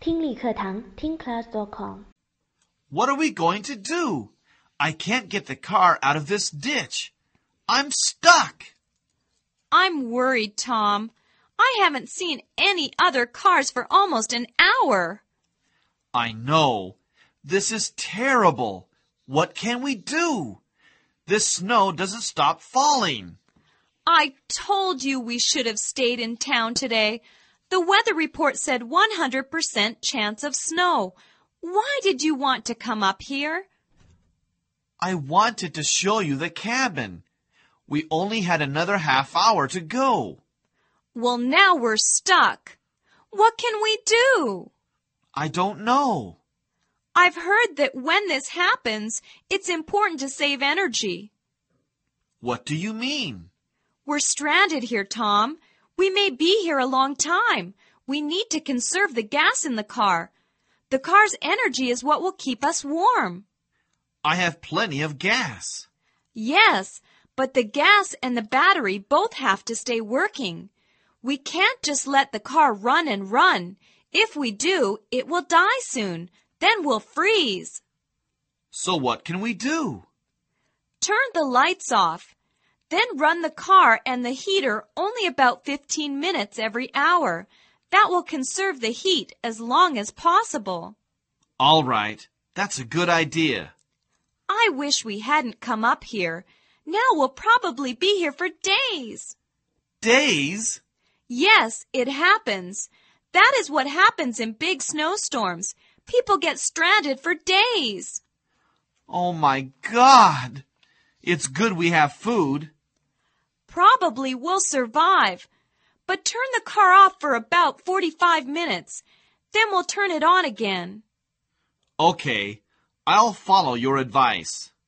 听力课堂听class.com What are we going to do? I can't get the car out of this ditch. I'm stuck. I'm worried, Tom. I haven't seen any other cars for almost an hour. I know. This is terrible. What can we do? This snow doesn't stop falling. I told you we should have stayed in town today. The weather report said 100% chance of snow. Why did you want to come up here? I wanted to show you the cabin. We only had another half hour to go. Well, now we're stuck. What can we do? I don't know. I've heard that when this happens, it's important to save energy. What do you mean? We're stranded here, Tom. We may be here a long time. We need to conserve the gas in the car. The car's energy is what will keep us warm. I have plenty of gas. Yes, but the gas and the battery both have to stay working. We can't just let the car run and run. If we do, it will die soon. Then we'll freeze. So what can we do? Turn the lights off. Then run the car and the heater only about 15 minutes every hour. That will conserve the heat as long as possible. All right. That's a good idea. I wish we hadn't come up here. Now we'll probably be here for days. Days? Yes, it happens. That is what happens in big snowstorms. People get stranded for days. Oh, my God. It's good we have food. Probably we'll survive. But turn the car off for about 45 minutes. Then we'll turn it on again. Okay. I'll follow your advice.